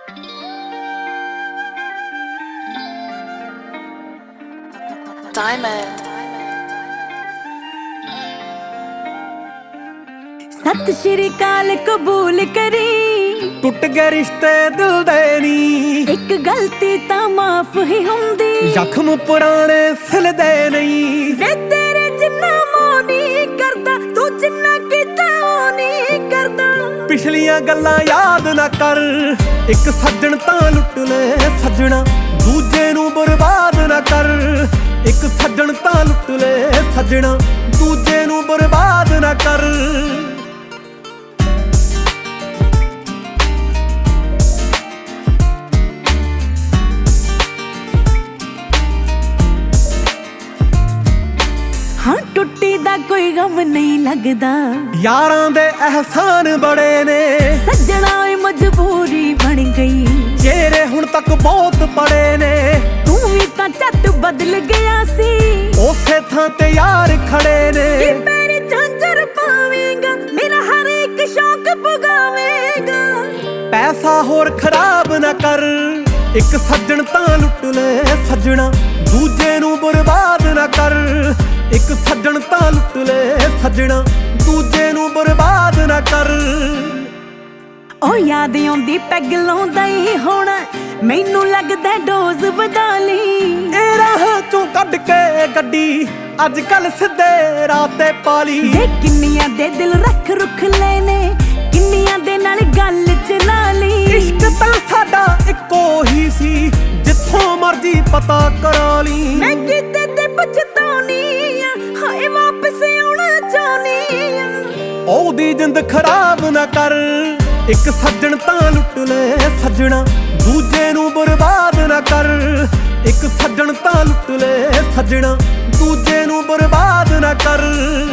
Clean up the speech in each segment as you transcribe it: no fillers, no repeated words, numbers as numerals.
Diamond. सत श्री अकाल कबूल करी, टुट गए रिश्ते दिल दे नी, एक गलती ता माफ ही हुंदी, जख्म पुराने सिलदे नहीं। वे तेरे जिन्ना मोह नहीं करदा, तू जिन्ना कीता ओह नहीं करदा। पिछलियां गल्लां याद ना कर, एक सज्जन तां लुट ले सज्जना, दूजे नूं बर्बाद ना कर। एक सज्जन तां लुट ले सज्जना, दूजे नूं बर्बाद ना कर। हाँ टुट्टी दा कोई गम नहीं लगदा, यारां दे एहसान बड़े ने, सज्जना मजबूरी बन गई। चेहरे हुण तक बहुत पड़े ने, तू भी तां झट बदल गया सी, उसे थां ते यार खड़े ने। कि मेरी झांझर पावेगा, मेरा हर एक शौक पुगावेगा। पैसा होर खराब ना कर, एक सज्जन तां लुट ले सज्जना, दूजे नूं बर्बाद ना कर। एक सज्जन तां लुट ले सज्जना, दूजे नूं बर्बाद ना कर। ओ याद आउंदी पैग लाउंदा ही होना, मैनू लगदा डोज वधा लई। ए राह चों कढ के गड्डी अज कल सिद्धे राह ते पाली। वे किन्नियां दे दिल रख रुख लेने, किन्नियां दे नाल गल चला ली। इश्क तां साडा इक्को ही सी, जिथों मर्जी पता करा ली। मैं किते ते पछताउनी आ, हाय वापस आउणा चाहनी आ। ओदी जिंद खराब ना कर, एक सज्जन तां लुट ले सज्जना, दूजे नूं बर्बाद ना कर। एक सज्जन तां लुट ले सज्जना, दूजे नूं बर्बाद ना कर।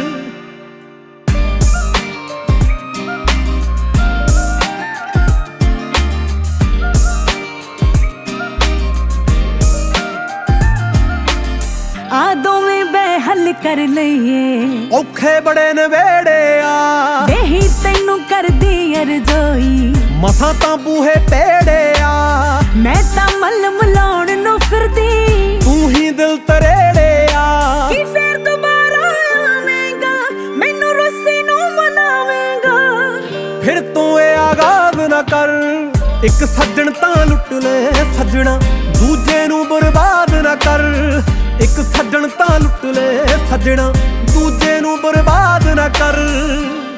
आ दोवें बेहल कर लईए, औखे बड़े नवेड़े आ, वेही तैनू करदी अरज़ोई। मसां तां बूहे पेड़े आ, मैं तां मल मलाउण नूं फिरदी, तू ही दिल तरेड़े आ। कि फेर दोबारा आवेगा, मैनू रुस्से नूं मनावेगा। फिर तू ए आगाज ना कर, एक सज्जन तां लुट ले सज्जना, दूजे नूं बर्बाद ना कर। एक सज्जन तां लुट ले सज्जना, दूजे नूं बर्बाद ना कर।